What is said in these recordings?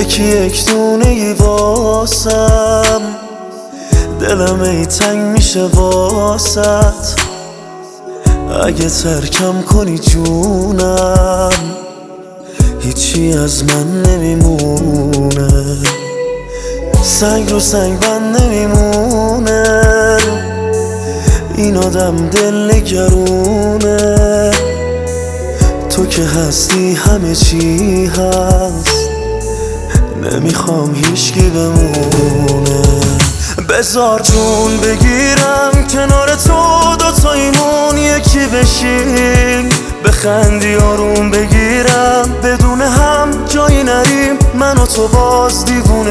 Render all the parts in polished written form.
یکی یک دونه ای واسم، دلم ای تنگ میشه واسط. اگه ترکم کنی جونم، هیچی از من نمیمونه. سنگ رو سنگ بند نمیمونه، این آدم دل نگرونه. تو که هستی همه چی هست، نمیخوام هیچکی بمونه. بذار جون بگیرم کنار تو، دوتاییمون یکی بشیم. بخندی آروم بگیرم، بدون هم جایی نریم، من و تو باز دیوونه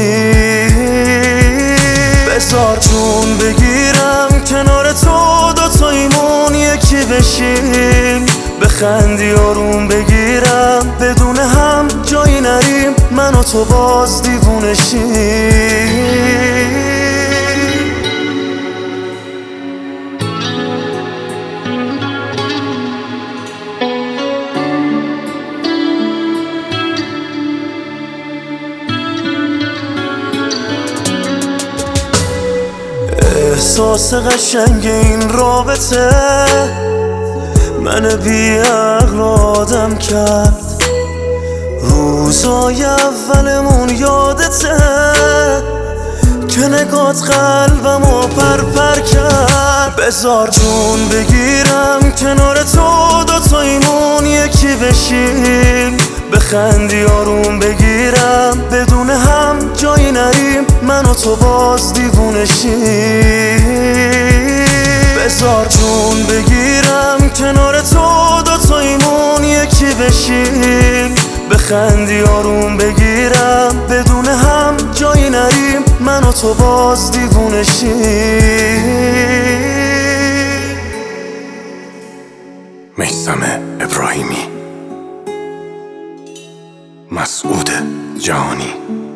شیم. بذار جون بگیرم کنار تو، دوتاییمون یکی بشیم. بخندی آروم بگیرم، بدون هم جایی نریم، من و تو باز دیوونه شیم. احساس قشنگ این رابطه من بی عقل آدم کرد. روزای اولمون یادته که نگات قلبمو پر کرد. بذار جون بگیرم کنار تو، دوتاییمون یکی بشیم. بخندی آروم بگیرم، بدون هم جایی نریم، من و تو باز دیوونه شیم. بذار جون بگیرم کنار تو، دوتاییمون یکی بشیم. بخندی آروم بگیرم، بدون هم جایی نریم، من و تو باز دیوونه شیم. میثم ابراهیمی، مسعود جهانی.